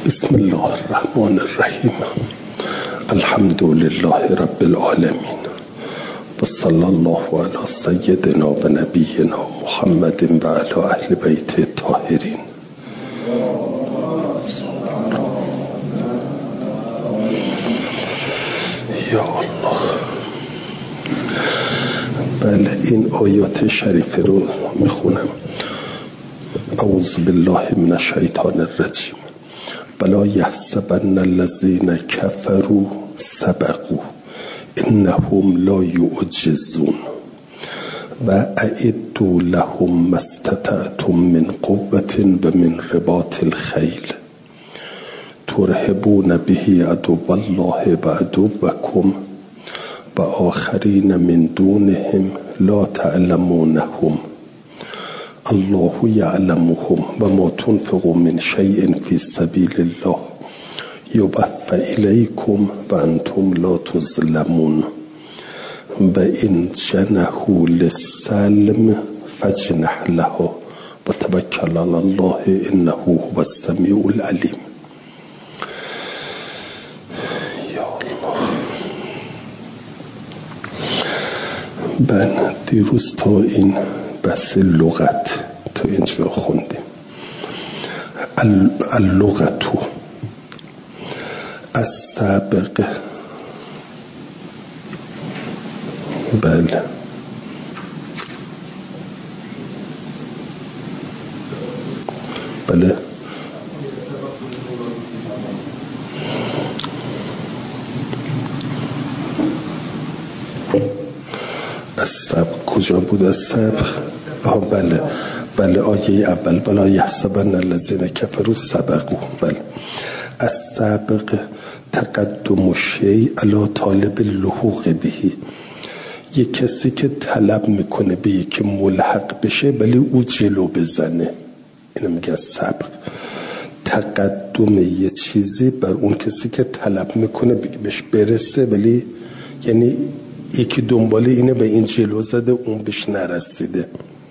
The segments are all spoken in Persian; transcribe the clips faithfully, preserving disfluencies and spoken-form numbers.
بسم الله الرحمن الرحیم. الحمد لله رب العالمین و صلی الله علی سیدنا و نبینا محمد و علی اهل بیت الطاهرین. یا الله. بله، این آیات شریفه رو میخونم. اعوذ بالله من الشیطان الرجیم. بلا یحسبن الذین کفروا سبقوا انهم لا یعجزون و اعدوا لهم ما استطعتم من قوة و من رباط الخیل ترهبون به عدو الله و عدوکم و آخرین من دونهم لا تعلمونهم الله یعلمهم و ما تنفقوا من شیء فی سبیل الله یوفى الیکم و انتم لا تظلمون و ان جنحوا للسلم فاجنح لها و توکل علی الله انه هو السمیع العلیم. یا الله. من دیروز تا این بس لغت تا اینجا خوندیم. اللغتو از سابق. بله بله از سابق کجا بود؟ از سابق. آه بله بله آیه اول بلا یحسبن الذین کفروا سبقوا. بله از سابق تقدم شیء علی طالب اللحوق بهی. یک کسی که طلب میکنه به یکی ملحق بشه ولی او جلو بزنه، اینو میگه از سابق. تقدم یه چیزی بر اون کسی که طلب میکنه بهش برسه ولی یعنی یکی دنباله اینه به این جلو زده اون بهش نرسیده.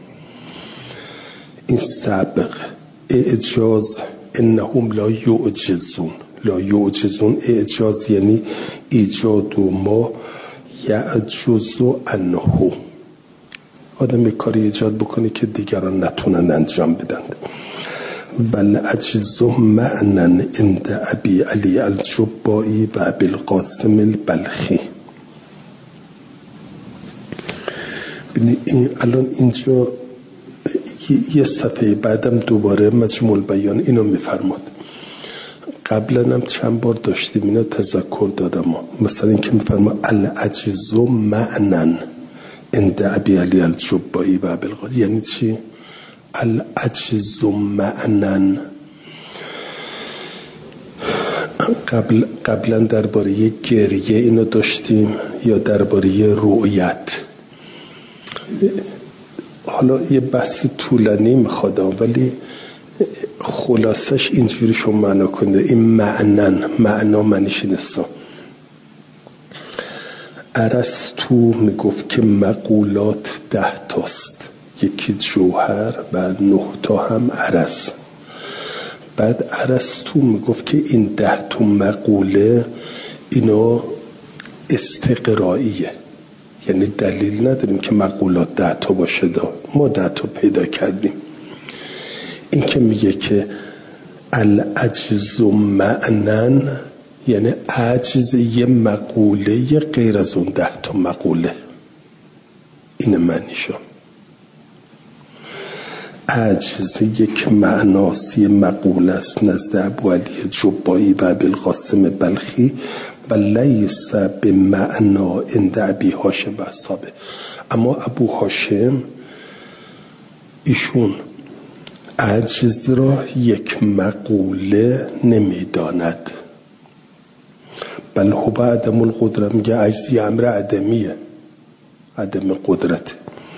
این سابق. اعجاز انهم لا یعجزون. لا یعجزون اعجاز یعنی ایجاد و ما یعجز عنه. آدم یک کاری ایجاد بکنه که دیگران نتونن انجام بدن. بل عجز معنن عند ابی علی الجبائی و ابی القاسم البلخی. این الان اینجا یه صفحه بعدم دوباره مجموع البیان اینو میفرماد. قبلا هم چند بار داشتیم اینو تذکر دادم. مثلا این که میفرماد العجز معنن عند ابی علی الجبائی و ابی القاسم. یعنی چی؟ العجز معنن. قبل قبلا درباره یه گریه اینو داشتیم یا درباره یه رؤیت. حالا یه بحث طولانی میخواد ولی خلاصش اینجوری شما معنا کنید. این معنن معنا معنیش اینستا. ارسطو میگفت که مقولات ده تاست، یکی جوهر و نه تا هم عرض. بعد ارسطو میگفت که این ده تا مقوله اینا استقرائیه، یعنی دلیل نداریم که مقولات ده تا باشه. دا ما ده تا پیدا کردیم. این که میگه که العجز معنن یعنی عجز یه مقوله غیر از اون ده تا مقوله. این معنیشو. عجز یک معناست، یه مقوله است نزد ابو علی جبائی و ابی القاسم بلخی و لیس به معنا عند ابی هاشم و اصحابه. اما ابو هاشم ایشون عجز را یک مقوله نمیداند. بل هو عدم القدرت. میگه عجز یه امر عدمیه، عدم قدرت.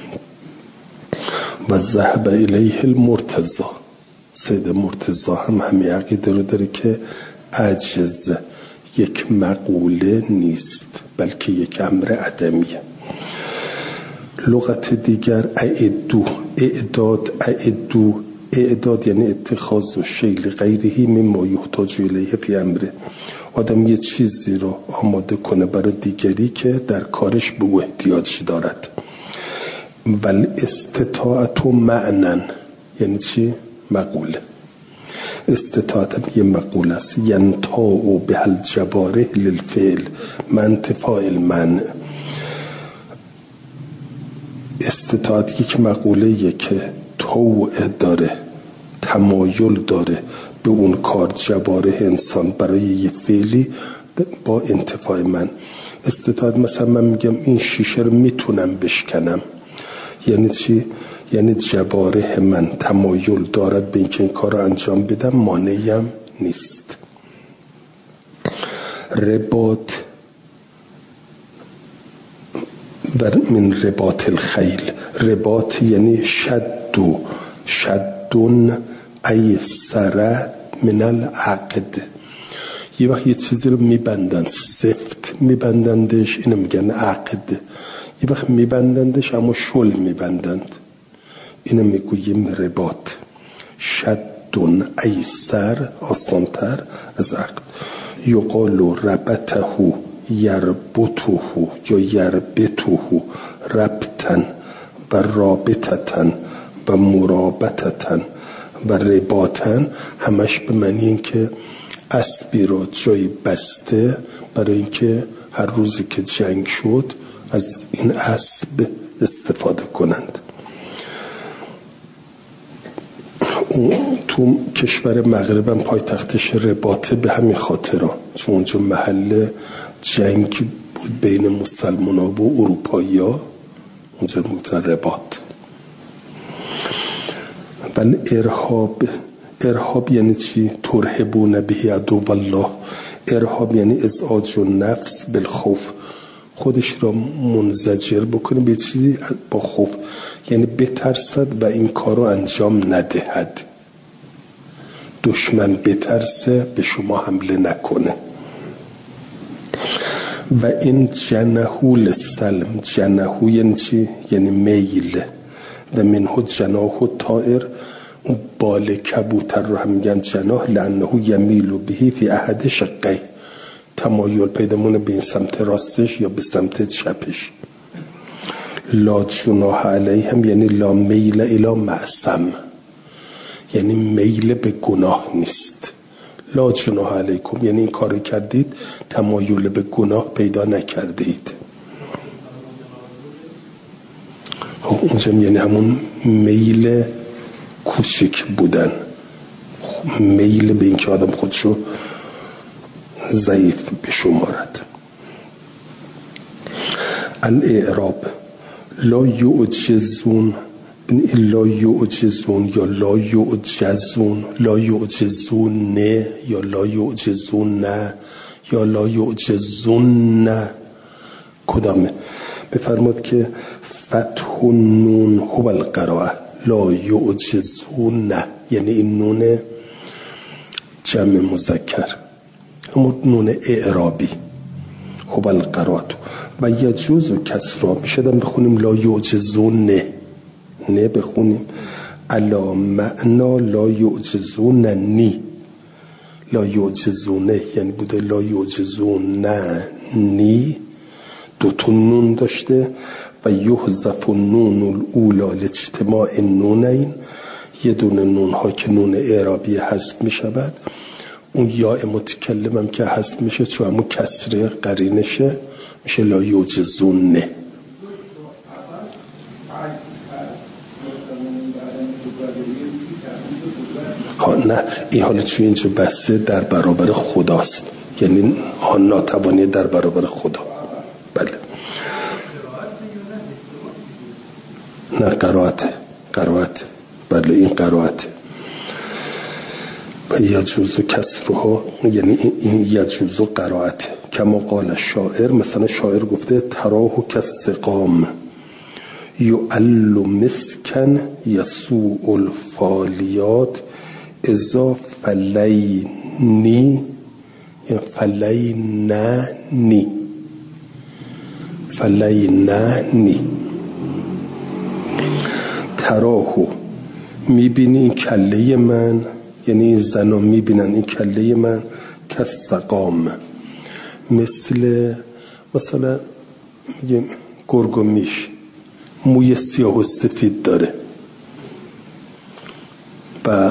و ذهب الیه المرتضی. سید مرتضی هم همین عقیده رو داره که عجز یک مقوله نیست بلکه یک امر عدمیه. لغت دیگر اعدو. اعداد اعدو اعداد یعنی اتخاذ و شیل غیرهی مما یحتاج الیه فی امره، آدم یه چیزی رو آماده کنه برای دیگری که در کارش به او احتیاج دارد. بل استطاعت و معنن یعنی چی؟ مقوله. استطاعت یه مقوله است، ینطاع به الجوارح للفعل من انتفاع المنع. استطاعت یک مقوله که طوع داره، تمایل داره به اون کار جوارح انسان برای یه فعلی با انتفاع من. استطاعت مثلا من میگم این شیشه رو میتونم بشکنم، یعنی چی؟ یعنی جوارح من تمایل دارد به اینکه این کار رو انجام بدم، مانعیم نیست. رباط من رباط الخیل، رباط یعنی شد و شدون ایسر من العقد. یه وقت یه چیزی رو میبندن، سفت میبندندش، اینو میگن عقد. یه وقت میبندندش اما شل میبندند، اینو میگوییم رباط. شدون ایسر آسانتر از عقد. یقال ربطه یربطه یا یربطه ربطن و رابطتن و مرابطتن و رباطن، همش به معنی این که اسبی رو جایی بسته برای اینکه هر روزی که جنگ شد از این اسب استفاده کنند. تو کشور مغرب هم پایتختش رباطه به همین خاطره، چون اونجا محل جنگ بود بین مسلمان ها و اروپایی ها، اونجا میگفتن رباط. بل ارهاب، ارهاب یعنی چی؟ ترهبون به عدو الله. ارهاب یعنی ازعاج النفس بالخوف، خودش را منزجر بکنه به چیزی با خوف، یعنی بترسد و این کار رو انجام ندهد. دشمن بترسه به شما حمله نکنه. و این جنحو للسلم، جنحو یعنی چی؟ یعنی میل. و منه جناح طائر، اون بال کبوتر رو هم میگن جناح، لانه یمیل بهی فی احد شقه، تمایل پیدا مونه به این سمت راستش یا به سمت چپش. لا جناح علیهم یعنی لا میل الی معصم، یعنی میل به گناه نیست. لا جناح علیکم یعنی این کار کردید تمایل به گناه پیدا نکردید. خب اونجا یعنی همون میل کوچک بودن، میل به اینکه آدم خودشو ضعیف بشمارد. الاعراب لا یعجزون، لا یعجزون یا لا یعجزون، لا یعجزون نه یا لا یعجزون نه یا لا یعجزون نه، کدامه؟ بفرماد که فتح نون هو القراءه، لا یعجزون نه یعنی این نون جمع مذکر، همون نون اعرابی هو القراءه. و یجوز و کسرا میشدم بخونیم لا یعجزون نه، نه بخونیم علا معنا لا یعجزون نی، لا یعجزونه یعنی بوده لا یعجزون نه نی، دو تا نون داشته. و یحذف النون الاولی لاجتماع النونین، یه دونه نون ها که نون اعرابی حذف می شود، اون یا متکلم هم که حذف میشه چون همون کسره قرینشه میشه لا یعجزون نه. ها نه، این حالا چون اینجا بحثه در برابر خداست، یعنی آن ناتوانی در برابر خدا. بله نه قرائت، قرائت بله این قرائت. و یجوز کسرها یعنی این یجوز قرائت. کما قال شاعر، مثلا شاعر گفته تراه کالسقام یعل مسکن یسوء الفالیات اذا فلینی فلیننی فلیننی. تراهو میبینی این کله من، یعنی این زن ها میبینن این کله من که سقام، مثل مثلا میگیم گرگ و میش موی سیاه و سفید داره و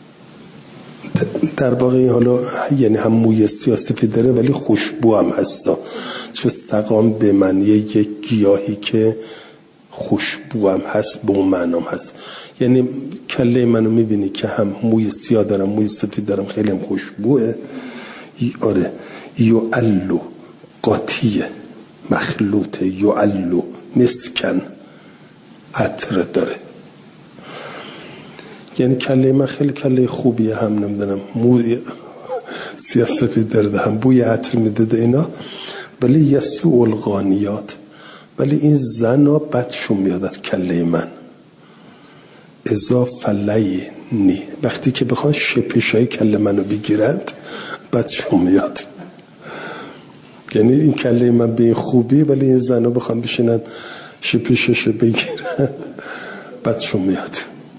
در واقع حالا یعنی هم موی سیاه سفید داره ولی خوشبو هم هستا، چون سقام به معنی یک گیاهی که خوشبو هم هست، به اون معنام هست. یعنی کله منو میبینی که هم موی سیاه دارم موی سفید دارم، خیلی هم خوشبوه. آره یعلو قاطیه مخلوطه، یعلو مسکن عطر داره، یعنی کله من خیلی کله خوبیه، هم نمیدونم موی سیاه سفید داره هم بوی عطر میده اینا، ولی یسوع الغانیات، ولی این زن ها بدشون میاد از کله من. ازا فلی نی، وقتی که بخوان شپشای کله منو بگیرند بدشون میاد. یعنی این کله من به این خوبی، ولی این زن ها بخوان بشینن شپشش بگیرن بدشون میاد.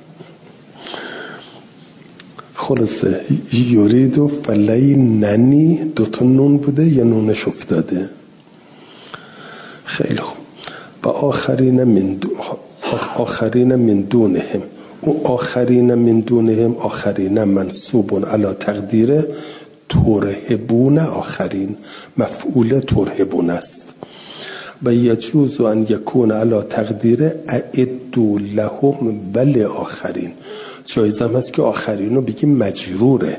خلاصه یوریدو فلی ننی، دوتا نون بوده یا نونش افتاده. خیلی خوب. و آخرین من دون آخرین من دونهم، او آخرین من دونهم آخرین منصوبون علی تقدیر ترهبون، آخرین مفعول ترهبون است. و یجوز ان یکون علی تقدیر اعدوا لهم بل آخرین، جایز هم هست که آخرین رو بگیم مجروره،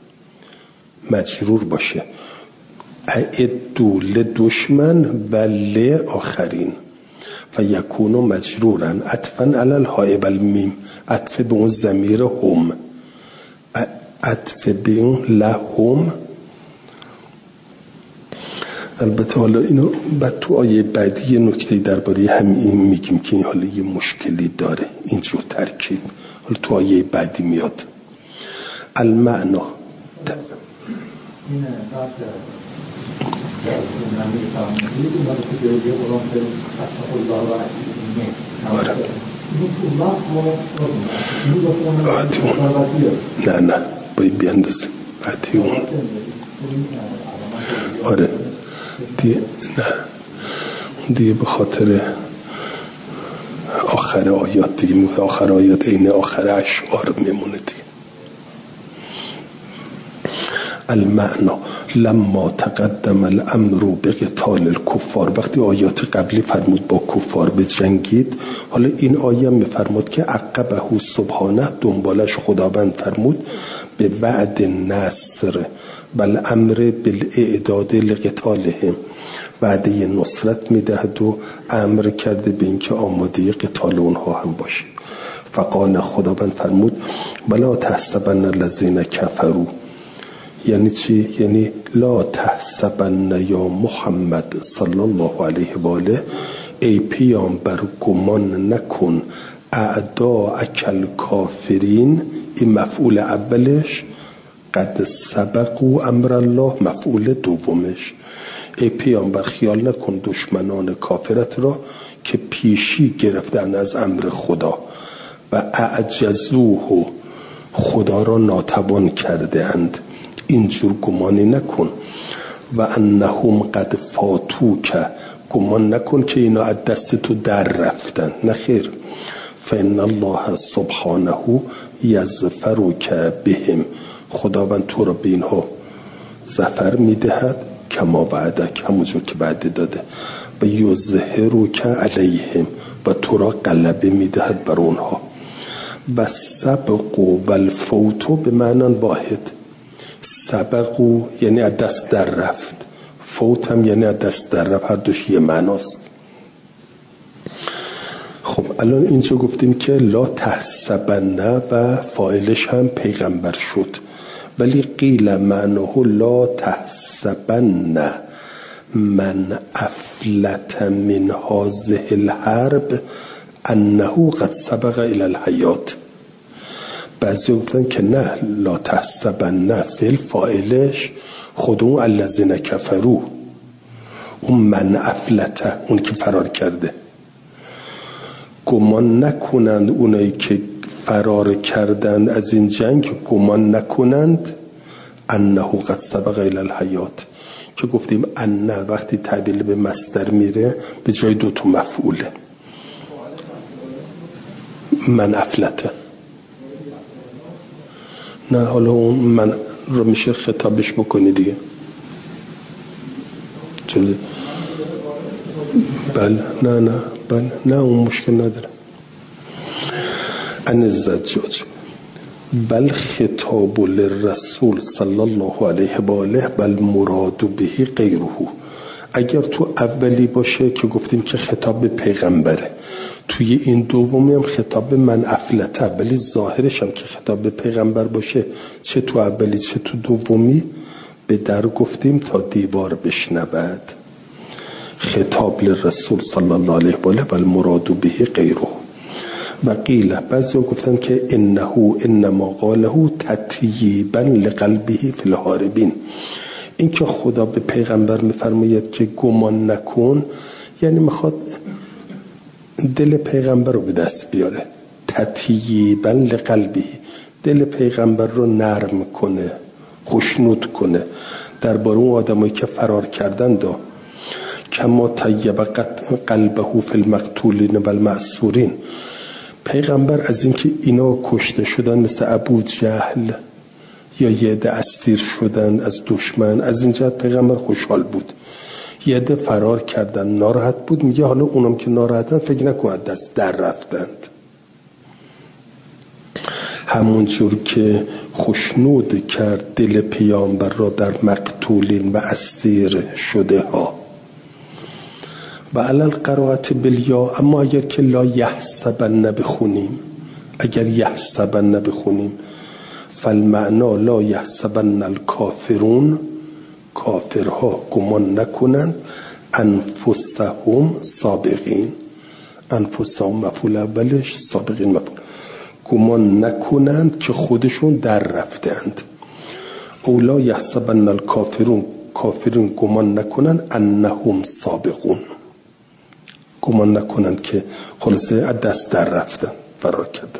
مجرور باشه، اعدوا لدشمن بل آخرین و یکونو مجرورن عطفا علی الهاء المیم، عطف به اون ضمیر هم، عطف به اون لهم. البته حالا اینو بعد تو آیه بعدی یه نکته درباره همین میگیم که این حالا یه مشکلی داره اینجور ترکیب، حالا تو آیه بعدی میاد. المعنا نه نه باید بیاندازیم بعدی اون. آره دیگه نه دیگه به خاطر آخر آیات دیگه، آخر آیات این آخر اشعار میمونه دیگه. المعنا لما تقدم الامر بقتال الكفار، وقتی آیات قبلی فرمود با کفار به جنگید، حالا این آیه میفرمود که عقبه سبحانه، دنبالش خداوند فرمود به وعد نصر بل امر بالاعداد لقتالهم، وعده نصرت میدهد و امر کرده به اینکه آماده قتال اونها هم باشه. فقال، خداوند فرمود بلا تحسبن الذين كفروا، یعنی چی؟ یعنی لا تحسبن یا محمد صلی الله علیه و آله، ای پیامبر گمان نکن اعداء اکل کافرین، این مفعول اولش، قد سبقوا امر الله مفعول دومش. ای پیامبر خیال نکن دشمنان کافرت را که پیشی گرفتن از امر خدا و اعجزوه، خدا را ناتوان کرده اند، اینجور گمانی نکن. و انهم قد فاتو، که گمان نکن که اینا از دست تو در رفتن، نخیر. فإن الله سبحانه یظفرک بهم، خداوند تو را به اینها ظفر میدهد، کما وعدک، همونجور که وعده داده، و یظهرک علیهم، و تو را غلبه میدهد بر اونها. و سبقوا و الفوتو به معنی واحد، سبقو یعنی از دست در رفت، فوت هم یعنی از دست در رفت، هر دوش یه معناست. خب الان اینجا گفتیم که لا تحسبن و فاعلش هم پیغمبر شد، ولی قیل معناه لا تحسبن من افلت من هذه الحرب انه قد سبق الى الحیات. بعضی گفتن که نه، لا تحسبن فعل فاعلش خود اون الذین کفروا، اون من افلته، اون که فرار کرده. گمان نکنند اونایی که فرار کردند از این جنگ گمان نکنند انه قد سبق الی الحیات، که گفتیم انه وقتی تبدیل به مصدر میره به جای دو تا مفعوله. من افلته، نه حالا اون من رو میشه خطابش بکنی دیگه. چون بله نه نه بله نه اون مشکل نداره. ان الزجاج بل خطاب للرسول صلی الله علیه و آله بل مراد به غیره. اگر تو اولی باشه که گفتیم که خطاب به پیغمبره، توی این دومی هم خطاب به من افلته، ولی ظاهرش هم که خطاب به پیغمبر باشه، چه تو اولی چه تو دومی به در گفتیم تا دیوار بشنود. خطاب للرسول صلی الله علیه و آله بل مراد به غیره. و قیل بعضی گفتن که انه انما قاله تطییبا لقلبه فی الحاربین. این که خدا به پیغمبر میفرماید که گمان نکن، یعنی میخواد دل پیغمبر رو به دست بیاره. تطییبا لقلبه، دل پیغمبر رو نرم کنه، خوشنود کنه درباره اون آدمایی که فرار کردن. دا کما طیب قلبه فی المقتولین و المأسورین. پیغمبر از اینکه اینا کشته شدن مثل ابو جهل یا یه عده اسیر شدن از دشمن، از این جهت پیغمبر خوشحال بود. یه عده فرار کردن ناراحت بود. میگه حالا اونم که ناراحتن فکر نکن از دست در رفتند. همون جور که خوشنود کرد دل پیامبر را در مقتولین و اسیر شده ها. و علل قرائت بالیا، اما اگر که لا یحسبن بخونیم، اگر یحسبن بخونیم فالمعنا لا یحسبن الکافرون، کافرها گمان نکنند انفسهم سابقین. انفسهم مفعول اولش، سابقین مفعول. گمان نکنند که خودشون در رفتند. او لا یحسبن الکافرون، کافرون گمان نکنند انهم سابقون، گمان نکنند که خلاصه از دست در رفتن، فرار کردن.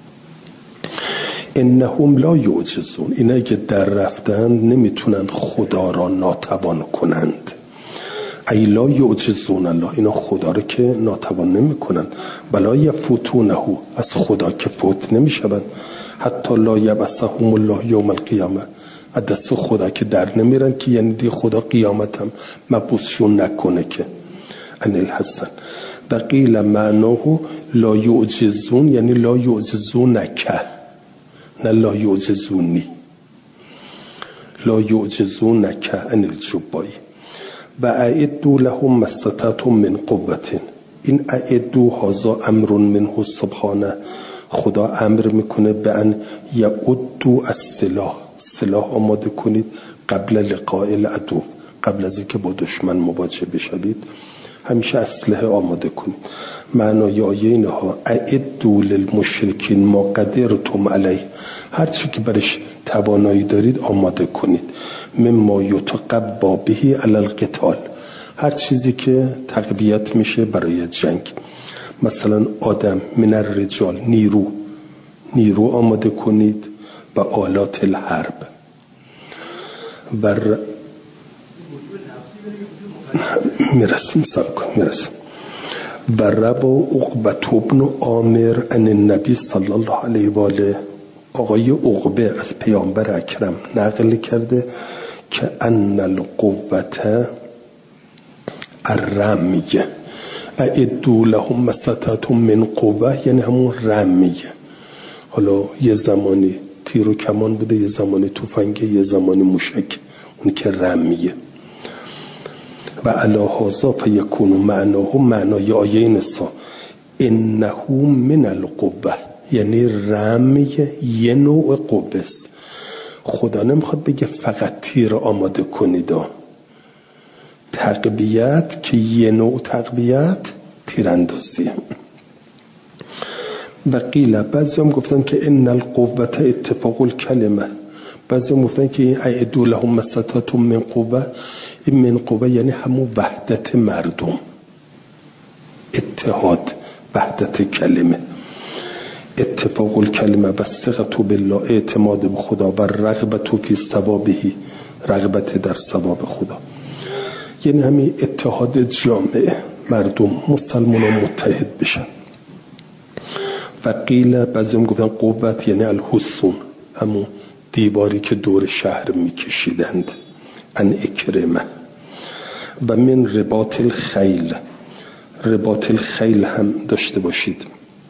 انهم لا یعجزون، اینا که در رفتن نمیتونند خدا را ناتوان کنند. ای لا یعجزون الله، اینا خدا را که ناتوان نمی کنند. بلا یفوتونه، از خدا که فوت نمی شوند. حتی لا یبعثهم الله یوم القیامه، از دست خدا که در نمیرن، که یعنی دی خدا قیامت هم مبعوثشون نکنه. که ان الحسن و قیل معناه لا یعجزون، یعنی لا یعجزونک، نه لا یعجزونی، لا یعجزونک ان الجبای. و اعدوا لهم ما استطعتم من قوة. این اعدوا هذا امر منه سبحانه، خدا امر میکنه به ان یعدوا السلاح، سلاح آماده کنید قبل لقاء العدو، قبل از اینکه با دشمن مواجه بشوید همیشه اسلحه آماده کنید. معنای آیه اینها اعدوا للمشرکین ما قدرتم علیه، هر چی که برش توانایی دارید آماده کنید. مما یتقوا به علی القتال، هر چیزی که تقویت میشه برای جنگ. مثلا آدم، من الرجال، نیرو نیرو آماده کنید و آلات الحرب. و میرسیم سب کن میرسیم و روا عقبة بن عامر ان النبی صلی الله علیه و آله، آقای عقبه از پیامبر اکرم نقل کرده که ان القوة الرمیه، اعدوا لهم ما استطعتم من قوة، یعنی همون رمیه. حالا یه زمانی تیر و کمان بوده، یه زمانی تفنگه، یه زمانی موشک، اون که رمیه. و علی هذا فیکون معناه، معنای آیه نسا انه من القوه، یعنی رمیه یه نوع قوه است. خدا نمیخواد بگه فقط تیر آماده کنید، تقویت که یه نوع تقویت تیراندازیه. و قیل، بعضی هم گفتن که ان القوه اتفاق الکلمه، بعضی هم گفتن که این اعدوا لهم ما استطعتم من قوه، این من قوه یعنی همون وحدت مردم، اتحاد، وحدت کلمه. اتفاق الکلمه و ثقة بالله، اعتماد به خدا، و رغبت فی ثوابه، رغبت در ثواب خدا. یعنی همین اتحاد جامعه، مردم مسلمان ها متحد بشن. و قیل بعضی هم گفتن قوت یعنی الحصون، همون دیواری که دور شهر میکشیدند. ان اکرمه. و من رباط الخیل، رباط الخیل هم داشته باشید.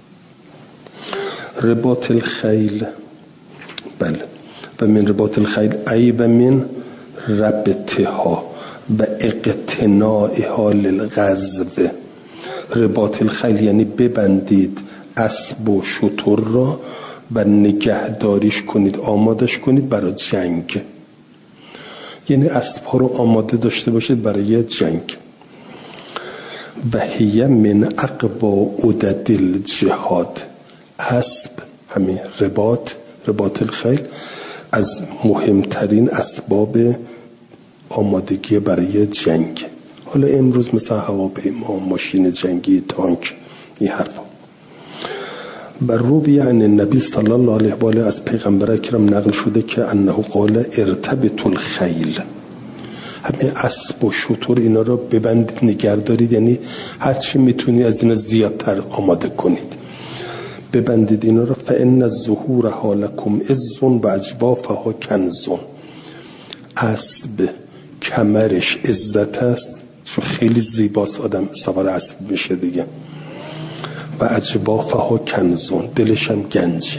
رباط الخیل، بله. و من رباط الخیل ای و من ربطها و اقتناعها للغزو. رباط الخیل یعنی ببندید اسب و شتر را و نگهداریش کنید، آمادش کنید برای جنگ. یعنی اسب ها رو آماده داشته باشید برای جنگ. و هی من اقوا عدد الجهاد، اسب همین رباط، رباط الخیل از مهمترین اسباب آمادگی برای جنگ. حالا امروز مثلا هواپیما، ماشین جنگی، تانک، این حرفا. بر روی عن النبی صلی الله علیه و آله از پیغمبر اکرم نقل شده که انه قال ارتبط الخیل، همین اسب و شتر اینا رو ببندید، نگهدارید، یعنی هر چی میتونی از اینا زیادتر آماده کنید، ببندید اینا رو. فان الظهورها لکم عز و اجوافها کنز. اسب کمرش عزت است، چون خیلی زیباست، آدم سوار اسب میشه دیگه. و اجوافها کنزون، دلش هم گنجه.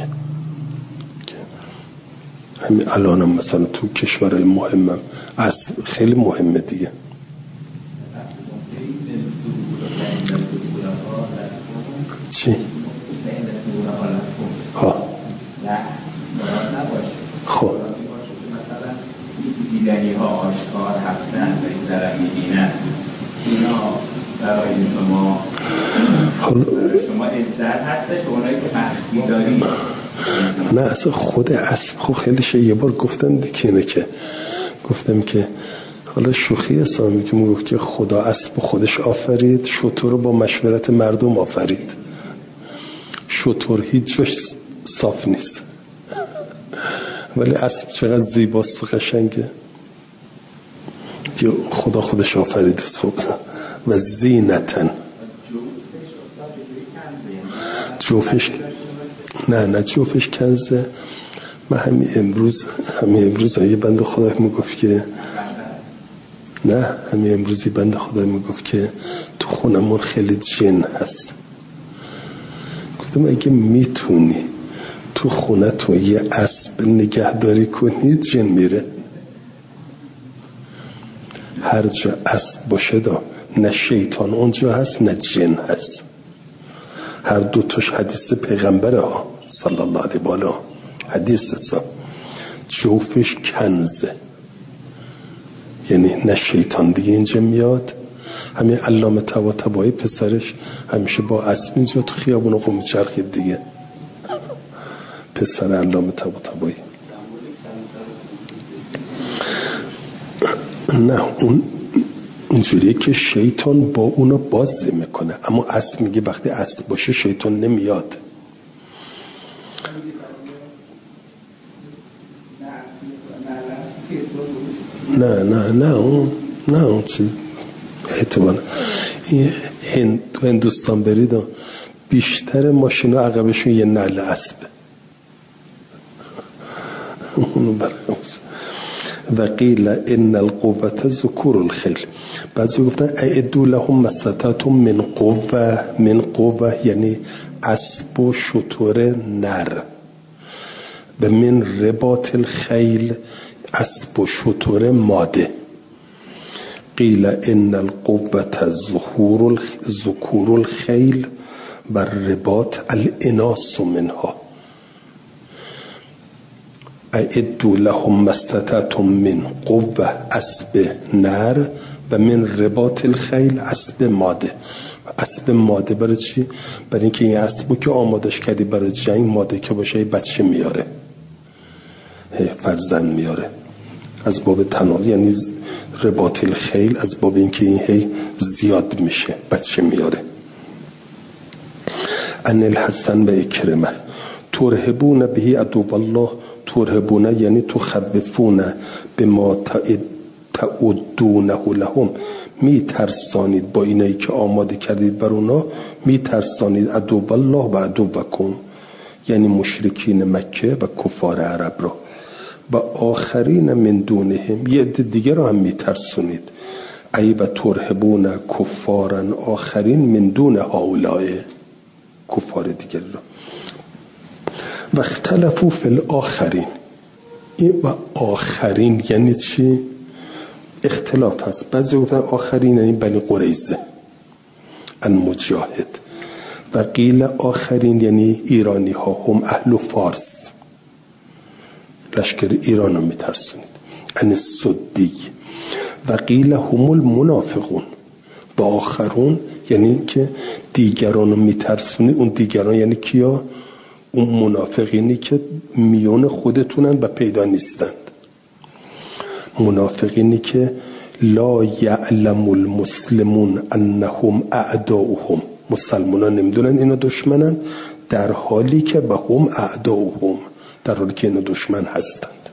همین الان هم مثلا تو کشورهای مهمم اسب خیلی مهمه دیگه. چی؟ ها خب دیدنی ها آشکار هستن و این طرف میبینن، اینا برای شما شما عزت هستش، اونایی که مخفی دارید. نه اصلا خود اسب خب خیلی شه. یه بار گفتم دیگه اینه که گفتم که حالا شوخی اسلامی که میگفت که خدا اسب خودش آفرید، شتر رو با مشورت مردم آفرید. شتر هیچ جاش صاف نیست ولی اسب چقدر زیباست، قشنگه. خدا خودش آفرید. و زینتن جوفش، نه نه جوفش کنزه. من همین امروز همین امروز یه بنده خدا میگفت که نه همین امروزی بنده خدا میگفت که تو خونمون خیلی جن هست. گفتم اگه میتونی تو خونه تو یه اسب نگهداری کنی جن میره. هر جا اسب باشه دا نه شیطان اونجا هست نه جن هست. هر دو توش حدیث پیغمبره ها صلی الله علیه و آله، حدیث سا جوفش کنزه، یعنی نه شیطان دیگه اینجا میاد. همین علامه طباطبایی پسرش همیشه با اسب اینجا تو خیابون قم چرخید دیگه، پسر علامه طباطبایی. نه اون اینجوریه که شیطان با اونا بازی میکنه، اما اسب میگه وقتی اسب باشه شیطان نمیاد. نه نه نه اون نه اون چی اعتبار این هند تو هندوستان برید بیشتر ماشینا عقبشون یه نعل اسبه. اونو برخوز. و قیل ان القوة ذکور الخیل، بعضی گفتن اعدوا لهم ما استطعتم من قوة. من قوة یعنی اسب و شتر نر. و من رباط الخیل اسب و شتر ماده. قیل ان القوة ظهور ذکور الخیل و رباط الاناث منها. اعدوا لهم ما استطعتم من قوة اسب نر و من رباط الخیل اسب ماده. اسب ماده برای چی؟ برای اینکه این اسبو که آمادش کردی برای جنگ، ماده که باشه بچه میاره، فرزند میاره. از باب تناسل، یعنی رباط الخیل از باب اینکه این هی زیاد میشه، بچه میاره. ان الحسن و اکرمه ترهبون به عدو الله، ترهبون یعنی تخوفون بما تعدونه لهم، می ترسانید با اینایی که آماده کردید بر اونا، می ترسانید عدو الله و عدوکم، یعنی مشرکین مکه و کفار عرب را، و آخرین من دونهم، یه عده دیگه را هم می ترسونید، ای و ترهبون کفارن آخرین من دون هؤلاء، کفار دیگر را. و اختلفوا فی الاخرین، این و آخرین یعنی چی؟ اختلاف هست. بعضی گفتن آخرین یعنی بنی قریظه ان مجاهد، و قیل آخرین یعنی ایرانی ها، هم اهل فارس، لشکر ایران رو میترسونید، ان سدی، و قیل هم المنافقون، با آخرون یعنی که دیگران رو میترسونید، اون دیگران یعنی کیا؟ اون منافقینی که میون خودتونن و پیدا نیستند، منافقینی که لا یعلم المسلمون انهم اعداؤهم، مسلمانان نمیدونن اینا دشمنن، در حالی که به هم اعداؤهم، در حالی که اینا دشمن هستند.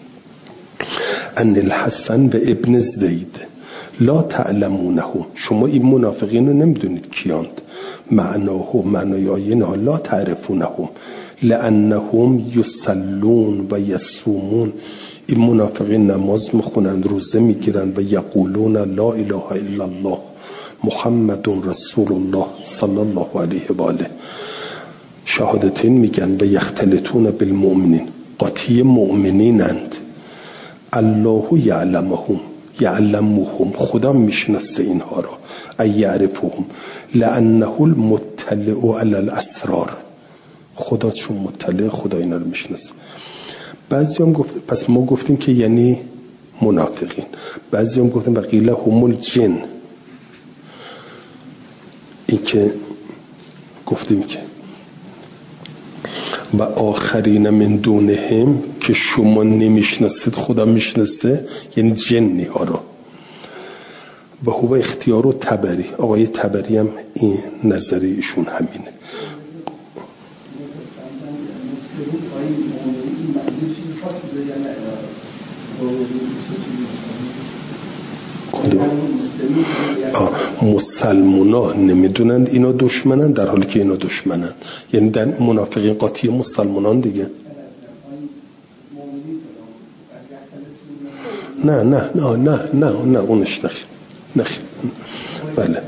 ان الحسن و ابن زید لا تعلمونهم، شما این منافقین رو نمیدونید کیاند، معناه معنای آیه لا تعرفونهم لانهم یصلون و یصومون، این منافقین نماز میخونند، روزه میگیرند و یقولون لا اله الا الله محمد رسول الله صلی الله علیه و آله، شهادتین میگن و یختلطون بالمؤمنین، قاطی مؤمنینند، الله یعلمهم یعلمهم، خدا میشناسه اینها را، ای یعرفهم لانه المطلع علی الاسرار، خدا چون مطلع، خدا اینا رو میشناسه. بعضی هم گفت، پس ما گفتیم که یعنی منافقین، بعضی هم گفتیم وقیله هم الجن، این که گفتیم که و آخرین من دونهم که شما نمیشناسید خدا میشناسه، یعنی جنی ها رو. و هو اختیار و تبری، آقای تبری هم این نظری ایشون همینه. مسلمونا نمیدونند اینا دشمنن در حالی که اینا دشمنن، یعنی در منافقین قاطی مسلمانان دیگه. نه نه نه نه نه نه اونش نخی نخی بله.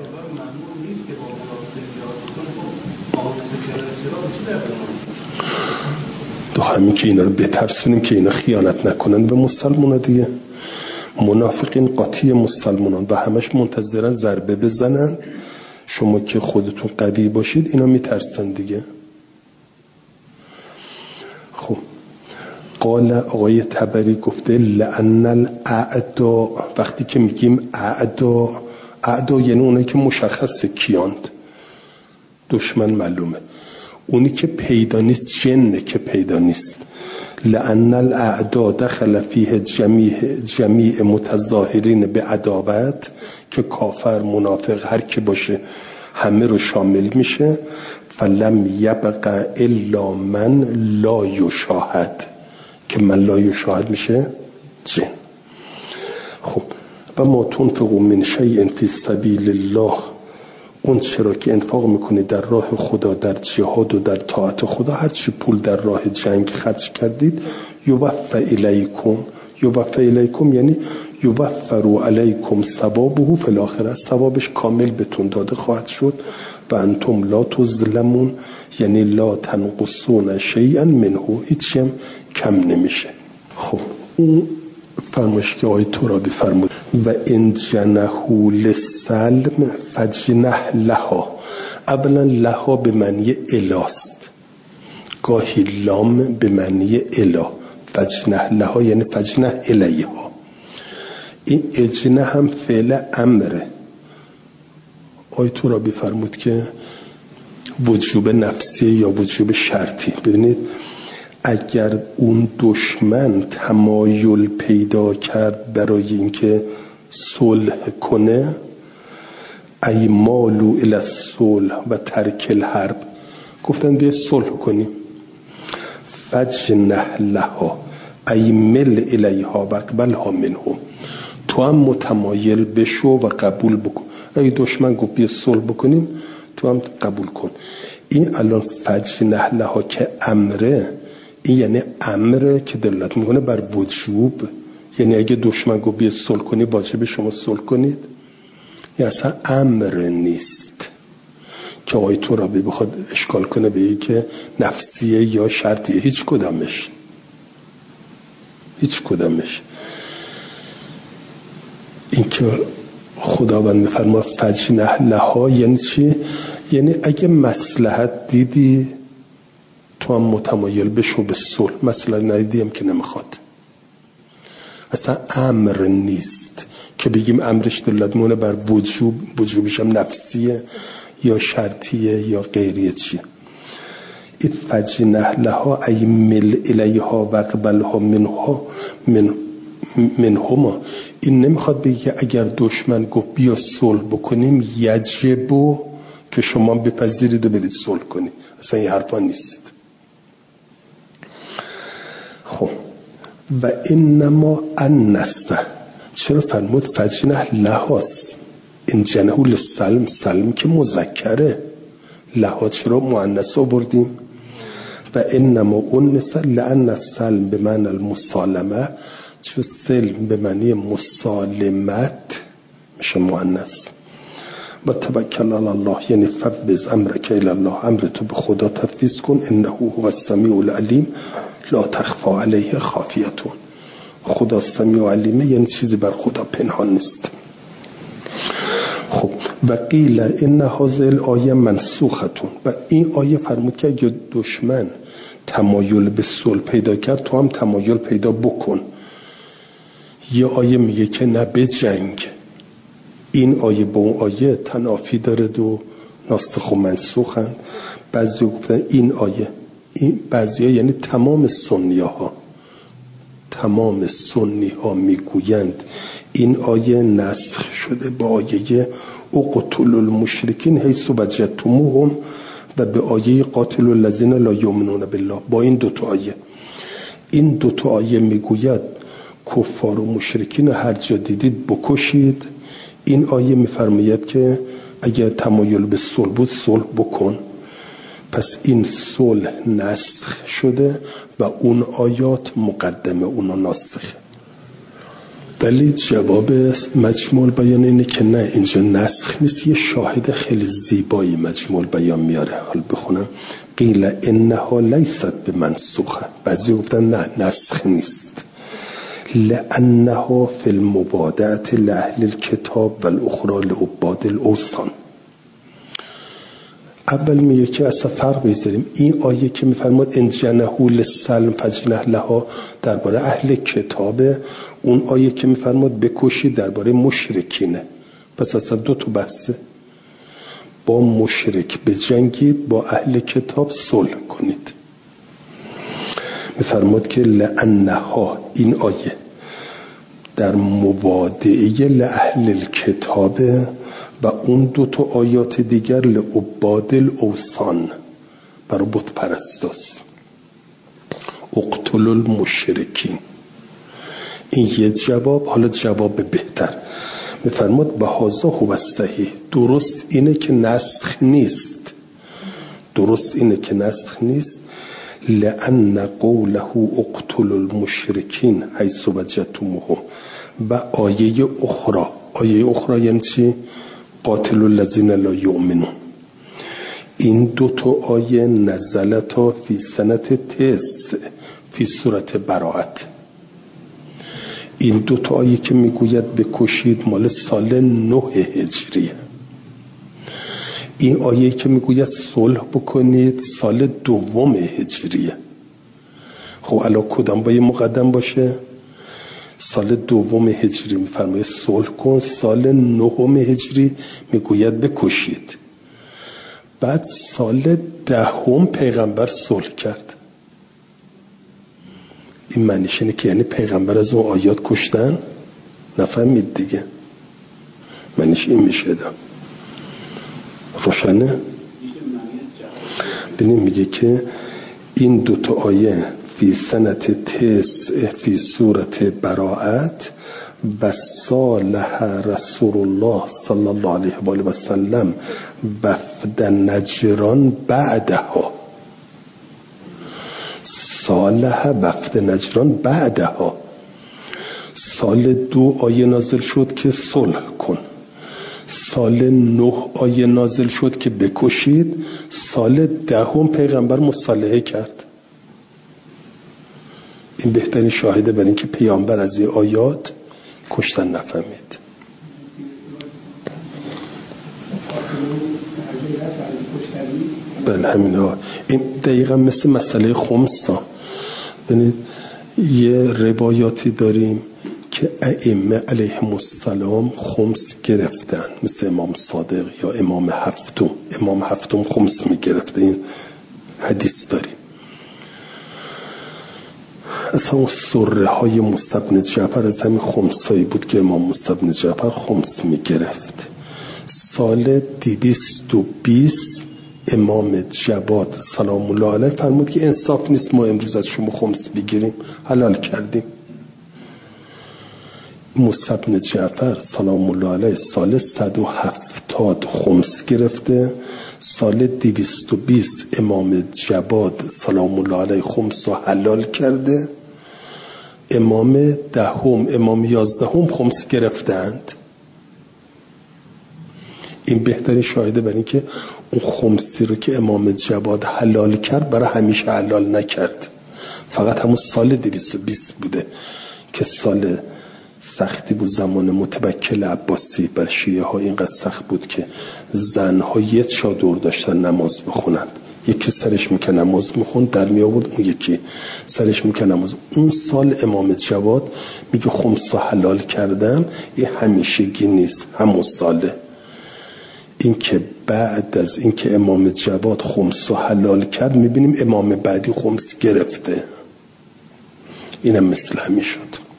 تو همین که اینا رو بترسونیم که اینا خیانت نکنن به مسلمان دیگه. منافقین قاطی مسلمانان و همش منتظرن ضربه بزنن، شما که خودتون قوی باشید اینا میترسن دیگه. خب قال آقای تبری گفته لأن الاعداء، وقتی که میگیم اعداء، اعداء یعنی اونایی که مشخصه کیاند، دشمن معلومه، اونی که پیدا نیست جنه که پیدا نیست. لأن الاعداء دخل فیه جمیع جمیع متظاهرین به عداوت، که کافر منافق هر کی باشه همه رو شامل میشه. فلم یبقى الا من لا یشاهد، که من لا یشاهد میشه جن. خب و ما تنفقوا من شیء فی سبیل الله، اون چرا که انفاق میکنید در راه خدا، در جهاد و در طاعت خدا، هر چی پول در راه جنگ خرج کردید، یوفى الیکم، یوفى الیکم یعنی یوفر علیکم ثوابه فی الاخره، ثوابش کامل بهتون داده خواهد شد. و انتم لا تظلمون یعنی لا تنقصون شیئا منه، هیچی هم کم نمیشه. خب اون فرمایش که آیه ترابی فرمود و ان جنحوا للسلم فجنح لها، اولا لها به معنی الاست، گاهی لام به معنی الا، فجنح لها یعنی فجنح الیها. این اجنه هم فعل امره. آیه ترابی فرمود که وجوب نفسی یا وجوب شرطی. ببینید اگر اون دشمن تمایل پیدا کرد برای اینکه صلح کنه، ای مالو الی الصلح و ترک الحرب، گفتن بیا صلح کنیم. فجنح لها ای مل الیها و اقبلها منهم، تو هم متمایل بشو و قبول بکن. ای دشمن گفت بیا صلح بکنیم، تو هم قبول کن. این الان فجنح لها که امره، این یعنی امره که دلالت میکنه بر وجوب. یعنی اگه دشمن گفت بیا صلح کنی واجب شما صلح کنید. این اصلا امر نیست که آقای ترابی بخواد اشکال کنه به این که نفسیه یا شرطیه. هیچ کدامش هیچ کدامش این که خداوند میفرما فجنح لها یعنی چی؟ یعنی اگه مصلحت دیدی تو هم متمایل بشو به صلح، مصلحت ندیدیم که نمیخواد. اصلا امر نیست که بگیم امرش دلالت مونه بر وجوب، وجوبش هم نفسیه یا شرطیه یا غیریه. چیه این فجنح لها ای مل الیها و اقبلها منها من منهما؟ این نمیخواد بگه اگر دشمن گفت بیا صلح بکنیم یجبو که شما بپذیرید و برید صلح کنید. اصلا این حرفا نیست. خب و انما النص، چرا فرمود فجنح لهاست؟ این جنحو للسلم، سلم که مذکره، لها چرا مؤنث آوردیم؟ و انما النص لان السلم به معنی المسالمه، چون سلم به معنی مسالمت میشه مؤنث. و توکل علی الله یعنی فبز امرک الی الله، امر تو به خدا تفویض کن. انه هو السمیع العلیم لا تخفی علیه خافیتون. خدا سمیع و علیمه یعنی چیزی بر خدا پنهان نیست. خب و قیل ان هذه الآیه منسوختون، و این آیه فرمود که اگه دشمن تمایل به صلح پیدا کرد تو هم تمایل پیدا بکن. یه آیه میگه که نه به جنگ. این آیه با اون آیه تنافی داره و ناسخ و منسوخن. بعضی گفتن این آیه، این بعضی ها یعنی تمام سنی ها تمام سنی ها میگویند این آیه نسخ شده با آیه اقتلوا المشرکین حیث وجدتموهم و به آیه قاتلوا الذین لا یؤمنون بالله. با این دوتا آیه، این دوتا آیه میگوید کفار و مشرکین هر جا دیدید بکشید. این آیه میفرماید که اگر تمایل به صلح بود صلح بکن. پس این صلح نسخ شده و اون آیات مقدمه اونو ناسخه. ولی جواب مجموع البیان اینه که نه، اینجا نسخ نیست. یه شاهد خیلی زیبایی مجموع البیان میاره. حال بخونم. قیل انها لیست بمنسوخه، بعضی گفتن نه نسخ نیست. لانها فی الموادعه لاهل الكتاب والاخرى لعباد الاوثان. اول میگه که اصلا فرق بذاریم. این آیه که میفرماد ان جنحوا للسلم فجنح لها درباره اهل کتابه، اون آیه که میفرماد بکشید درباره مشرکینه. پس اصلا دو تا بحثه. با مشرک بجنگید، با اهل کتاب صلح کنید. میفرماد که لانها، این آیه در موادعه لاهل الکتاب و اون دو تا آیات دیگر لعباد الاوثان، برای بت پرستاست. اقتلوا المشرکین. این یه جواب. حالا جواب بهتر میفرماد به هذا هو الصحیح. درست اینه که نسخ نیست. درست اینه که نسخ نیست. لأن قوله اقتلوا المشرکین حیث وجدتموهم و آیه اخرى. آیه اخرى یعنی چی؟ قاتلوا الذین لا یؤمنون. این دو تا آیه نزلتا فی سنت تسع فی صورت براءت. این دو تا آیه که میگوید بکشید مال سال نه هجریه. این آیه که میگوید صلح بکنید سال دوم هجریه. خب الان کدام باید مقدم باشه؟ سال دوم هجری میفرماید صلح کن، سال نهم هجری میگوید بکشید. بعد سال دهم پیغمبر صلح کرد. این معنیش اینه که یعنی پیغمبر از اون آیات کشتن؟ نفهمید دیگه. معنیش این میشه. ده روشنه؟ ببینیم میگه که این دوتا آیه فی سنت تسع فی سورت براءت و صالح رسول الله صلی الله علیه و آله و سلم وفد نجران بعدها. صالح وفد نجران بعدها، سال دو آیه نازل شد که صلح کن، سال نه آیه نازل شد که بکشید، سال دهم پیغمبر مصالحه کرد. این بهترین شاهده بر این که پیامبر از این آیات کشتن نفهمید. بله همین ها. این دقیقا مثل مسئله خمس ها. ببینید یه روایاتی داریم که ائمه علیهم السلام خمس گرفتن، مثل امام صادق یا امام هفتم. امام هفتم خمس می گرفته، این حدیث داریم. اصلا اون سره های موسی بن جعفر از همین خمسایی بود که امام موسی بن جعفر خمس می گرفت. سال دویست و بیست امام جواد سلام الله علیه فرمود که انصاف نیست ما امروز از شما خمس بگیریم، حلال کردیم. موسی بن جعفر سلام الله علیه سال صد و هفتاد خمس گرفته، سال دویست و بیست امام جواد سلام الله علیه خمس رو حلال کرده، امام دهم امام یازدهم خمس گرفتند. این بهترین شاهده بر این که اون خمسی رو که امام جواد حلال کرد برای همیشه حلال نکرد، فقط همون سال دویست و بیست بوده که سال سختی بود. زمان متوکل عباسی بر شیعه ها اینقدر سخت بود که زنها یه چادر داشتن نماز بخونند، یکی سرش میکنه نماز میخون در می آورد، اون یکی سرش میکنه نماز. اون سال امام جواد میگه خمس حلال کردم، این همیشگی نیست، همون ساله. این که بعد از این که امام جواد خمس حلال کرد میبینیم امام بعدی خمس گرفته. اینم مثل همین شد.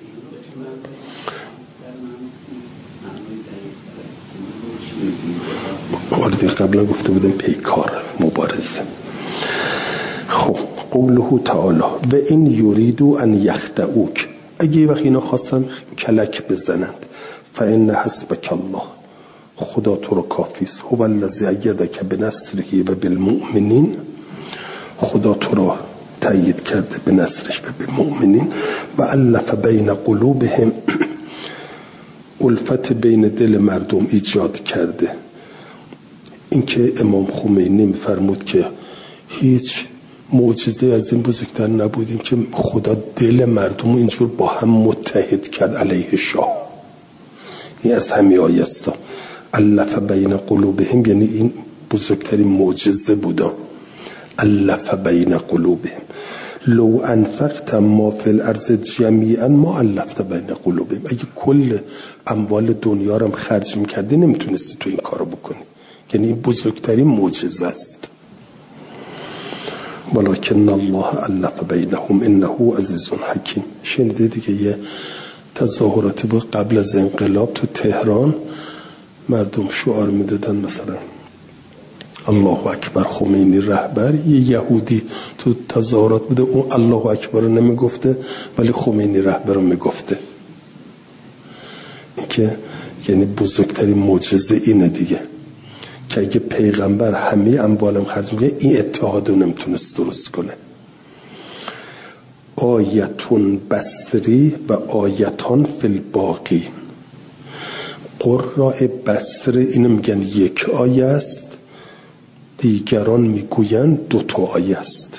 آردی قبلا گفته بودم پیکار مبارزه. خب قوله تعالی و این یریدو ان یخدعوک، اگه وقت اینا خواستن کلک بزنند، فإن حسبک الله، خدا تو رو کافیست، هو الذی ایدک بنصره و بالمؤمنین، خدا تو رو تأیید کرده به نصرش و بالمؤمنین، و الف بین قلوبهم، الفت بین دل مردم ایجاد کرده. این که امام خمینی میفرمود که هیچ معجزه از این بزرگتر نبودیم که خدا دل مردم اینجور با هم متحد کرد علیه شاه. این از همین آیه است، الف بین قلوبهم، یعنی این بزرگترین معجزه بودا. الف بین قلوبهم لو انفقت ما فی الارض جمیعا ما الفت بین قلوبهم، اگه کل اموال دنیا رو خرج میکردی نمیتونستی تو این کارو بکنی. یعنی این بزرگترین معجزه است. ولکن الله الف بینهم انه عزیز حکیم. شنیده دیگه یه تظاهراتی بود قبل از انقلاب تو تهران، مردم شعار میدادن مثلا الله اکبر خمینی رهبر، یه یهودی تو تظاهرات بوده اون الله اکبر رو نمیگفته ولی خمینی رهبر رو میگفته. این که یعنی بزرگترین معجزه اینه دیگه، که اگه پیغمبر همه اموالم خرج میگه این اتحاد رو نمیتونست درست کنه. آیتون بصری و آیتان فی الباقی، قراء بصره اینو میگن یک آیه است، دیگران میگوین دو تا آیه است.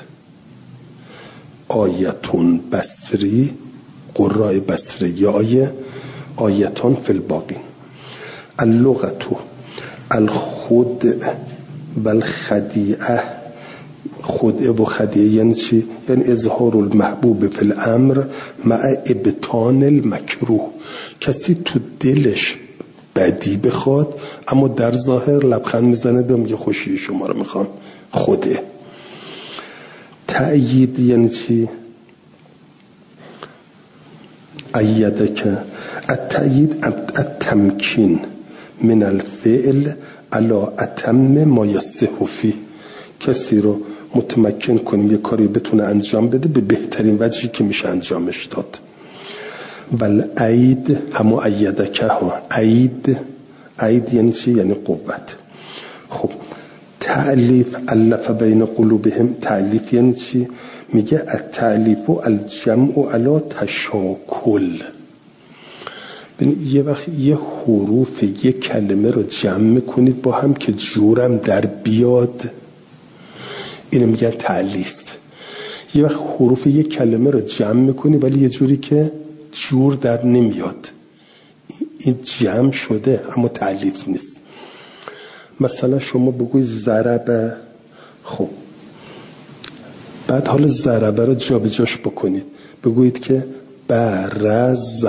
آیتون بصری، قراء بصره یا آیه، آیتان فی الباقی. اللغتو الخدع و الخدیعه، خدعه و خدیعه یعنی چی؟ یعنی اظهار المحبوب فی الامر مع ابطان المکروه، کسی تو دلش بدی بخواد اما در ظاهر لبخند میزنه و میگه خوشی شما رو میخوام. خدعه. تأیید یعنی چی؟ ایدک، التأیید التمکین من الفعل علی اتم ما یصح فیه، کسی رو متمکن کنیم یه کاری بتونه انجام بده به بهترین وجهی که میشه انجامش داد. والعید همو ایدکه ها، عید عید یعنی چی؟ یعنی قوت. خب تعلیف، الف بین قلوبهم، تعلیف یعنی چی؟ میگه التعلیف و الجمع علی تشاکل. یه وقت یه حروف یه کلمه رو جمع میکنید با هم که جورم در بیاد، اینو میگن تعلیف. یه وقت حروف یه کلمه رو جمع میکنید ولی یه جوری که جور در نمیاد، این جمع شده اما تعلیف نیست. مثلا شما بگوید ضربه، خب بعد حالا ضربه رو جا به جاش بکنید، بگویید که برز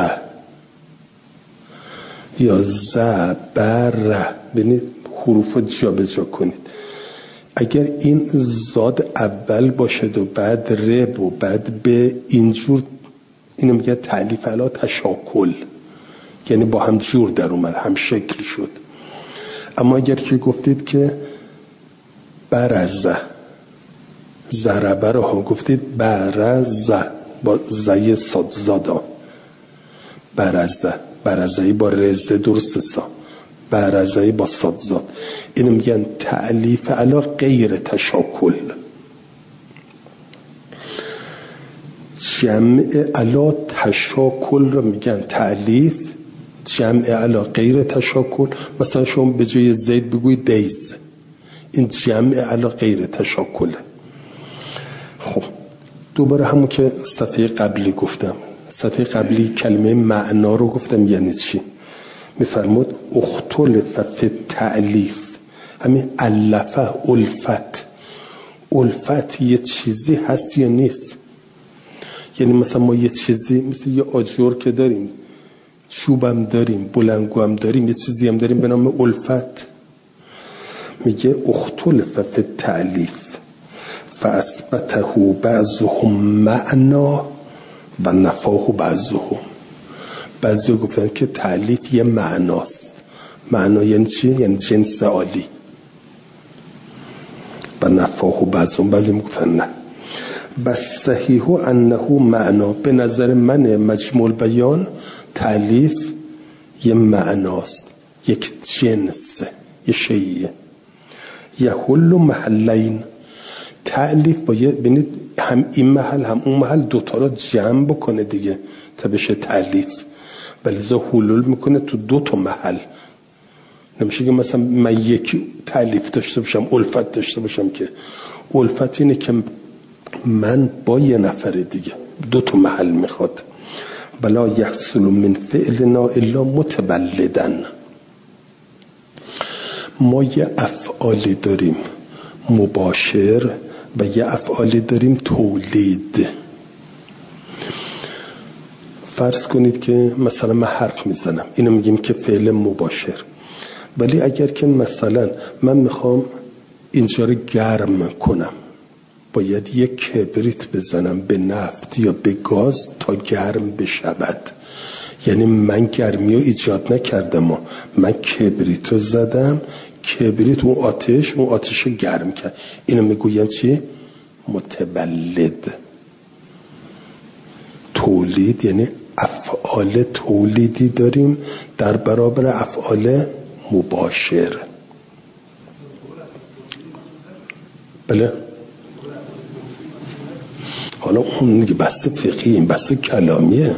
یا زبر، ببینید حروف جا به جا کنید. اگر این زاد اول باشد و بعد رب و بعد به، اینجور اینو میگه تعلیف علی تشاکل، یعنی با هم جور در اومد، هم شکل شد. اما اگر که گفتید که برزه، ضربه رو هم گفتید برزه با زی صاد زادا، برزه، برزهی با رزه درست سا، برزهی با صاد زاد، اینو میگن تعلیف علی غیر تشاکل. جمع علی تشاکل رو میگن تعلیف، جمع علی غیر تشاکل. مثلا شما به جای زید بگوید دیز، این جمع علی غیر تشاکله. خب دوباره همون که صفحه قبلی گفتم، صفحه قبلی کلمه معنا رو گفتم یعنی چی. میفرمود اختلف فی تعلیف، همین الفه، الفت. الفت یه چیزی هست یا نیست؟ یعنی مثلا ما یه چیزی مثل یه آجر که داریم، چوبم داریم، بلنگو هم داریم، یه چیزی هم داریم به نام الفت. میگه اختلف فی تعلیف فاثبته بعضهم معنا و نفاه بعضهم. بعضی گفتن که تعلیف یه معناست. معنا یعنی چی؟ یعنی جنس عالی. و نفاه بعضهم، بعضی گفتن نه. بس صحیح انه معنا، به نظر من مجموع بیان تعلیف یه معناست، یک جنس، یه شیء. یحل محلین، تعلیف باید ببینید هم این محل هم اون محل دوتا رو جمع بکنه دیگه تا بشه تعلیف، ولی زا حلول میکنه تو دو تا محل. نمیشه که مثلا من یکی تعلیف داشته باشم، الفت داشته باشم، که الفت اینه که من با یه نفر دیگه، دو تا محل میخواد. بلا یحصل من فعلنا الا متولدن. ما یه افعالی داریم مباشر و یه افعالی داریم تولید. فرض کنید که مثلا من حرف میزنم، اینو میگیم که فعل مباشر. ولی اگر که مثلا من میخوام اینجا رو گرم کنم، باید یک کبریت بزنم به نفت یا به گاز تا گرم بشود. یعنی من گرمی رو ایجاد نکردم، من کبریت رو زدم، کبریت اون آتش اون آتش رو گرم کرد. اینو میگوین چی؟ متولد. تولید یعنی افعال تولیدی داریم در برابر افعال مباشر. بله، حالا اون دیگه بحث فقهی، این بحث کلامیه.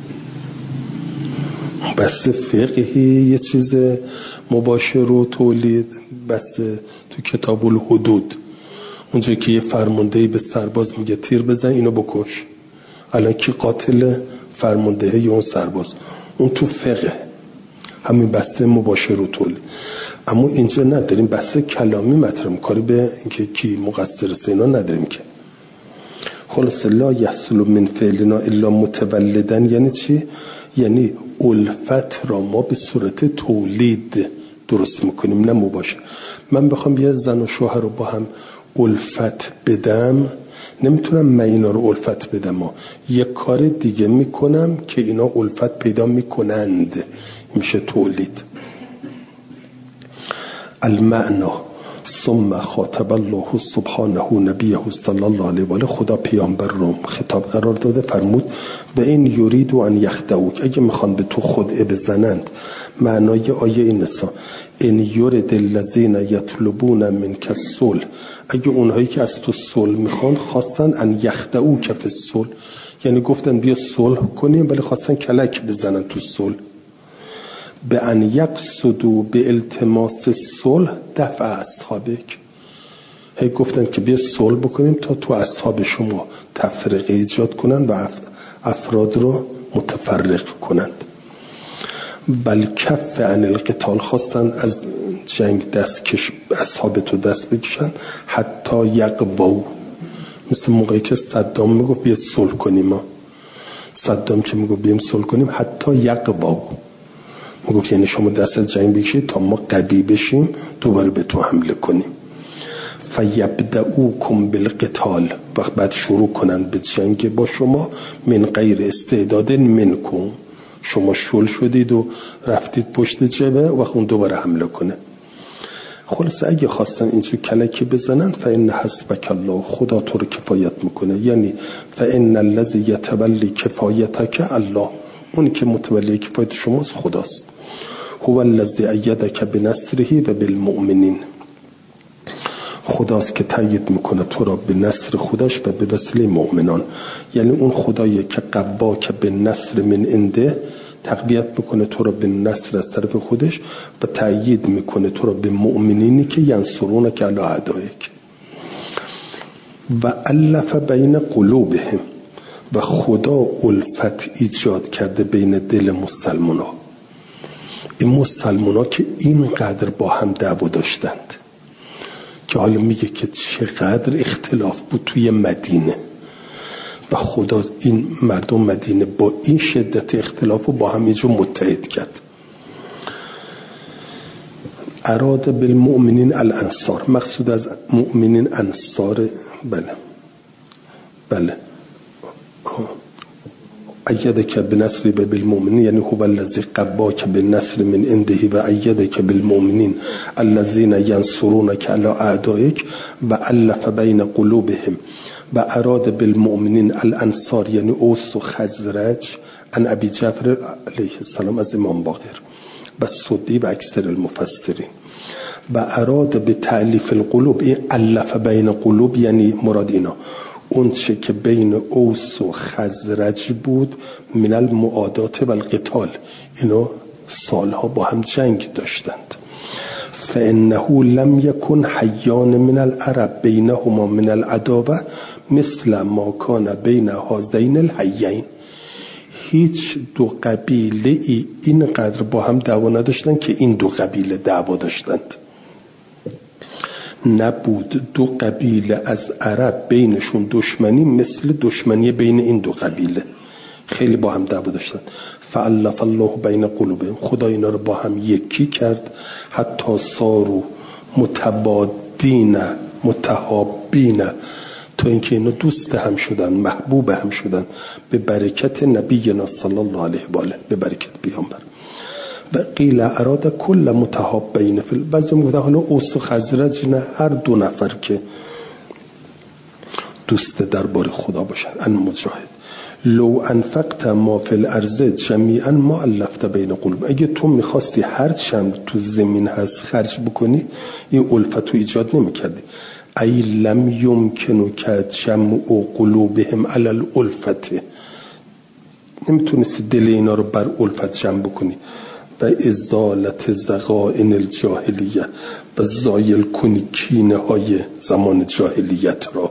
بحث فقهی یه چیز مباشر و تولید، بحث تو کتاب الحدود، اونجا که یه فرماندهی به سرباز میگه تیر بزن اینو بکش، الان کی قاتل؟ فرمانده یا اون سرباز. اون تو فقه همین بحث مباشر و تولید. اما اینجا نداریم، بحث کلامی مطرح، کاری به اینکه کی مقصر سینا نداریم که. خلاص لا یحصل من فعلنا الا متولدن یعنی چی؟ یعنی الفت را ما به صورت تولید درست میکنیم، نه مباشر. من بخوام یه زن و شوهر رو با هم الفت بدم، نمیتونم من اینا رو الفت بدم، ها. یه کار دیگه میکنم که اینا الفت پیدا میکنند، میشه تولید. المعنا ثم خاطب الله سبحانه نبیه صلی الله علیه و آله، خدا پیامبر رو خطاب قرار داده، فرمود و این یرید ان یخدعوک، اگه میخوان به تو خدعه بزنند، معنای آیه این نسا ان یرید الذین یطلبون منک الصلح، اگه اونهایی که از تو صلح میخوان خواستن ان یخدعوک فی الصلح، یعنی گفتن بیا صلح کنیم ولی خواستن کلک بزنن تو صلح، به ان یقصدوا به التماس صلح دفع اصحابک، هی گفتن که بیا صلح بکنیم تا تو اصحاب شما تفرقه ایجاد کنند و افراد رو متفرق کنند. بل کف عن القتال، خواستن از جنگ دست کش اصحاب تو دست بکشن، حتی یقووا، مثل موقعی که صدام میگفت بیاد صلح کنیم، ما صدام که میگفت بیام صلح کنیم، حتی یقووا میگفت یعنی شما دست از جنگ بکشید تا ما قوی بشیم دوباره به تو حمله کنیم. فیبدؤکم بالقتال، وقت بعد شروع کنند به جنگ با شما، من غیر استعداد منکم، شما شل شدید و رفتید پشت جبهه، وقت اون دوباره حمله کنه. خلاص اگه خواستن اینجور کلکی بزنن، فإن حسبک الله، خدا تو رو کفایت میکنه، یعنی فإن الذی یتولی کفایتک الله، اونی که متولی کفایت شماست خداست. هو الذی ایدک بنصره و بالمؤمنین، خداست که تایید میکنه تو را به نصر خودش و به وسیله مؤمنان، یعنی اون خدایی که قوا که به نصر من عنده تقویت میکنه تو را به نصر از طرف خودش و تایید میکنه تو را به مؤمنینی که ینصرونک علی اعدائک. و الف بین قلوبهم، و خدا الفت ایجاد کرده بین دل مسلمان ها، این مسلمان ها که اینقدر با هم دعوا داشتند، که حالا میگه که چقدر اختلاف بود توی مدینه و خدا این مردم مدینه با این شدت اختلاف رو با هم اینجا متحد کرد. اراد بالمؤمنین الانصار، مقصود از مؤمنین انصار، بله بله ایدک بنصر بالمؤمنین، یعنی هو الذی قواک بالنصر من عنده و ایدک بالمؤمنین الذین ینصرونک علی اعدائک و الف بین قلوبهم. و اراد بالمؤمنین الانصار، یعنی اوس و خزرج، عن ابی جعفر علیه السلام، از امام باقر و سدی و اکثر المفسرین. و اراد به تألیف القلوب، این الف بین قلوب یعنی مراد اینا اون چه که بین اوس و خزرج بود، من المعادات و القتال، اینا سالها با هم جنگ داشتند. فانه لم یکن حیان من العرب بینهما من العداوه مثل ما کان بین هذین الحیین، هیچ دو قبیله ای اینقدر با هم دعوا نداشتند که این دو قبیله دعوا داشتند. نبود دو قبیله از عرب بینشون دشمنی مثل دشمنی بین این دو قبیله، خیلی با هم دعوا داشتن. فالف الله بین قلوبهم، خدا اینا رو با هم یکی کرد، حتی صاروا متبادین متحابین، تا اینکه اینا دوست هم شدن، محبوب هم شدن، به برکت نبینا صلی الله علیه و آله، به برکت پیامبر. و قیل اراد کل متحابین، بعضی میگفتن حالا اوس و خزرج نه، هر دو نفر که دوست دربار خدا باشن. ان مجاهد لو انفقت ما فی الارض جمیعا ما الفت بین قلوب، اگه تو میخواستی هر چند تو زمین هست خرج بکنی، این الفت رو ایجاد نمیکردی. ای لم یمکنو که جمع قلوبهم علی الالفت، نمیتونستی دل اینا رو بر الفت جمع بکنی. و ازالت زغائن الجاهلیه، و زایل کنی کینه های زمان جاهلیت را.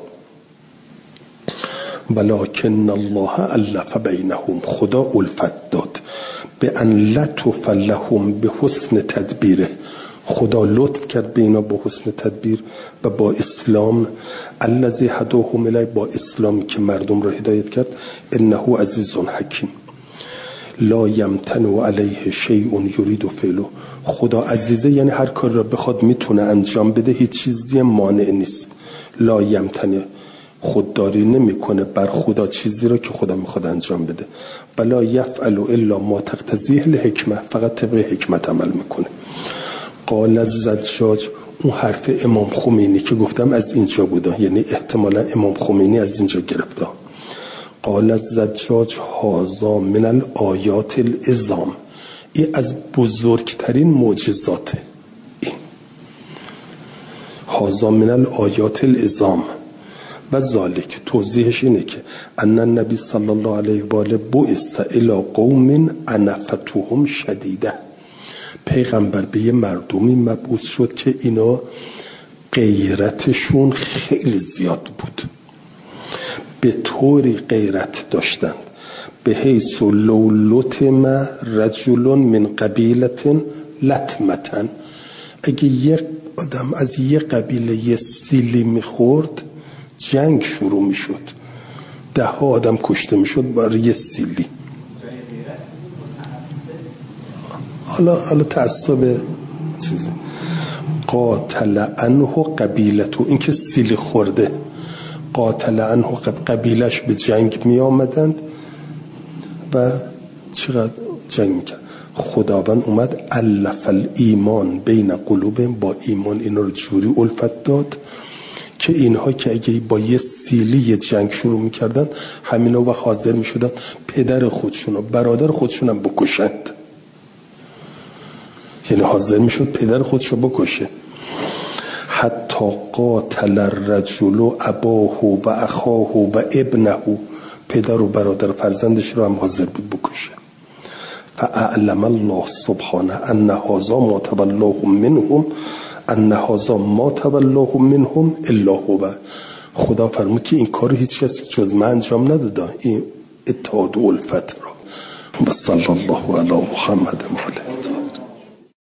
ولکن الله الف بینهم، خدا الفت داد. به ان لطف لهم به حسن تدبیره، خدا لطف کرد به اینا با حسن تدبیر و با اسلام. الذی هداهم الی، با اسلامی که مردم را هدایت کرد. انه عزیز حکیم لا یمتنع علیه شیء یرید فعله، خدا عزیزه یعنی هر کار را بخواد میتونه انجام بده، هیچ چیزی مانع نیست. لا یمتنع، خودداری نمیکنه بر خدا چیزی را که خدا میخواد انجام بده. بلا یفعل الا ما تقتضیه الحکمه، فقط طبق حکمت عمل میکنه. قال الزجاج، اون حرف امام خمینی که گفتم از اینجا بوده، یعنی احتمالا امام خمینی از اینجا گرفته. قال الزجاج هذا من الآیات العظام، این از بزرگترین معجزاته. این هذا من الآیات العظام و ذالک، توضیحش اینه که ان النبی صلی الله علیه و آله بعث الی قوم عنفتهم شدیده، پیغمبر به یه مردمی مبعوث شد که اینا غیرتشون خیلی زیاد بود، به طوری غیرت داشتند به حیث لو لطم رجل من قبیلت لطمتن، اگه یک آدم از یه قبیله یه سیلی میخورد جنگ شروع میشد، ده ها آدم کشته میشد برای یه سیلی. حالا حالا تعصب چیزی. قاتل عنه قبیلتو، این که سیلی خورده، قاتل عنه قبیلش به جنگ می آمدند و چقدر جنگ میکرد. خداوند اومد الف الایمان بین قلوب، با ایمان اینا رو جوری الفت داد که اینها که اگه با یه سیلی یه جنگ شروع میکردن، همینا و حاضر میشدن پدر خودشون و برادر خودشون هم بکشند، یعنی حاضر میشد پدر خودشو بکشه. حتی قاتل الرجل اباه و اخاه و ابنه، پدر و برادر و فرزندش رو هم حاضر بود بکشه. فاعلم الله سبحانه ان هذا ما تولاه منهم ان هذا ما تولاه منهم الا هو، خدا فرمود که این کارو هیچ کسی جز من انجام نداده، این اتحاد و الفت را. و صلی الله علی محمد و آله.